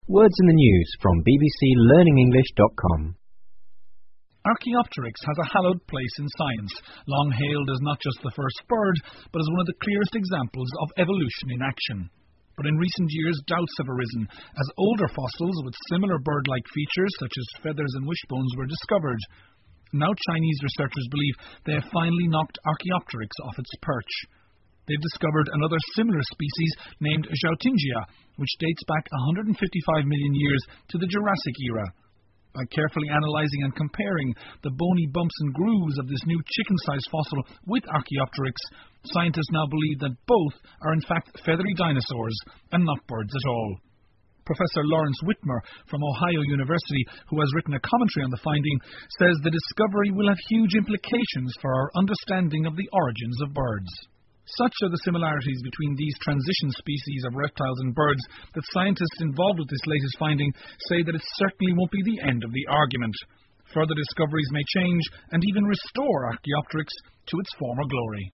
Words in the news from bbclearningenglish.com. Archaeopteryx has a hallowed place in science, long hailed as not just the first bird, but as one of the clearest examples of evolution in action. But in recent years, doubts have arisen, as older fossils with similar bird-like features, such as feathers and wishbones, were discovered. Now Chinese researchers believe they have finally knocked Archaeopteryx off its perch. They've discovered another similar species named Zhaotingia, which dates back 155 million years to the Jurassic era. By carefully analysing and comparing the bony bumps and grooves of this new chicken-sized fossil with Archaeopteryx, scientists now believe that both are in fact feathery dinosaurs and not birds at all. Professor Lawrence Whitmer from Ohio University, who has written a commentary on the finding, says the discovery will have huge implications for our understanding of the origins of birds. Such are the similarities between these transition species of reptiles and birds that scientists involved with this latest finding say that it certainly won't be the end of the argument. Further discoveries may change and even restore Archaeopteryx to its former glory.